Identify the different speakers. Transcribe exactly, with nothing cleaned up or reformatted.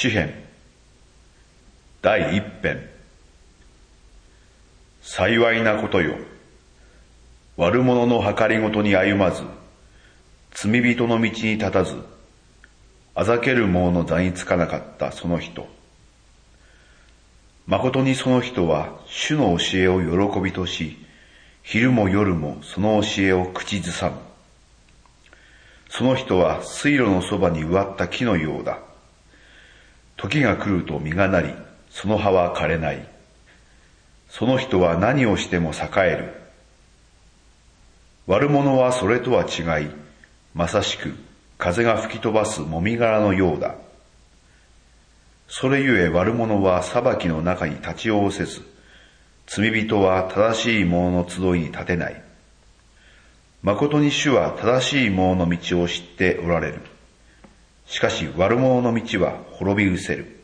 Speaker 1: 詩編第一編。幸いなことよ。悪者の計りごとに歩まず、罪人の道に立たず、あざける者の座につかなかったその人。誠にその人は主の教えを喜びとし、昼も夜もその教えを口ずさむ。その人は水路のそばに植わった木のようだ。時が来ると実がなり、その葉は枯れない。その人は何をしても栄える。悪者はそれとは違い、まさしく風が吹き飛ばすもみ殻のようだ。それゆえ悪者は裁きの中に立ちおおせず、罪人は正しい者の集いに立てない。誠に主は正しい者の道を知っておられる。しかし悪者の道は滅び失せる。